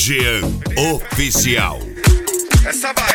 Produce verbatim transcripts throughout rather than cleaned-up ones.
Jean Oficial. Essa vai.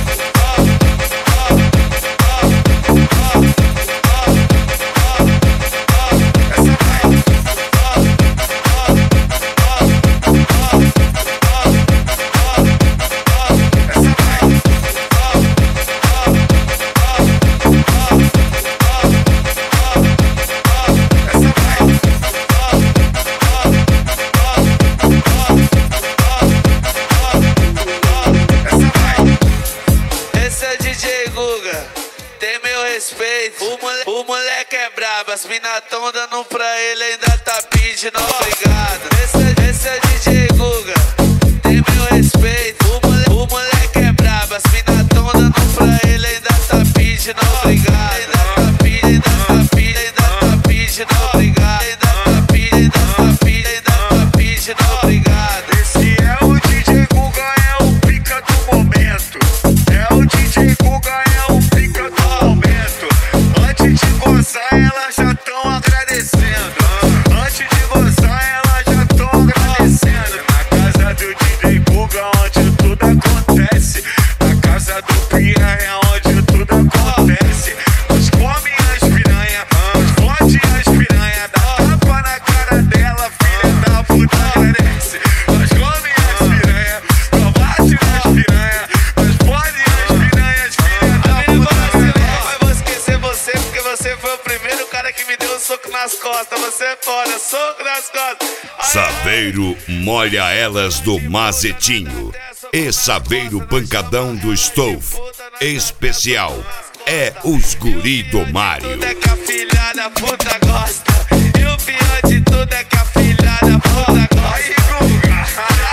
Tem meu respeito, o, mole, o moleque é brabo, as mina tão dando pra ele, ainda tá pedindo obrigado. Esse, esse é D J Guga, tem meu respeito, o, mole, o moleque é brabo, as mina tão dando pra ele, ainda tá pedindo obrigado. Ainda tá pedindo, ainda tá pedindo, ainda tá pedindo obrigado. Ainda tá pedindo, ainda tá pedindo, ainda tá pedindo obrigado. Esse é o D J Guga, é o pica do momento. É o D J Guga, é o pica do momento. Antes de gozar, elas já tão agradecendo. Antes de gozar, elas já tão agradecendo. Na casa do D J Guga, onde tudo acontece. Na casa do Pia é onde tudo acontece. Nós come as piranha, nós fode as piranha. Dá tapa na cara dela, filha da puta agradece. Nós come as piranha, nós bate nas piranha. Nós fode as piranhas, filha da puta agradece. Mas vou esquecer você porque você foi o primeiro cara que me deu um soco nas costas. Você é foda, soco nas costas. Ai, Saveiro molha elas do Mazetinho. E Saveiro pancadão do Stove. Especial é os guri do Mário. tudo é que a filha da puta gosta. E o pior de tudo é que a filha da puta gosta. Aí, Guga,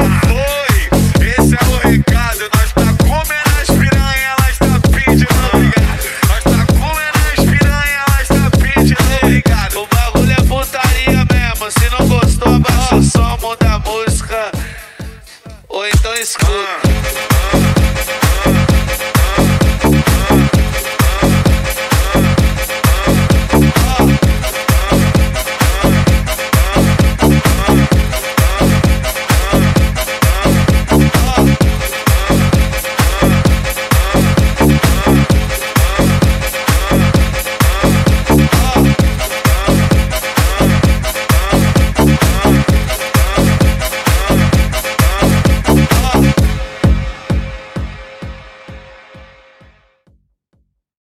foi. Esse é o recado. Nós tá comendo as piranha, elas tá pedindo obrigado. Nós tá comendo as piranha, elas tá pedindo obrigado. O bagulho é putaria mesmo. Se não gostou, abaixa o som, muda a música. Ou então escuta.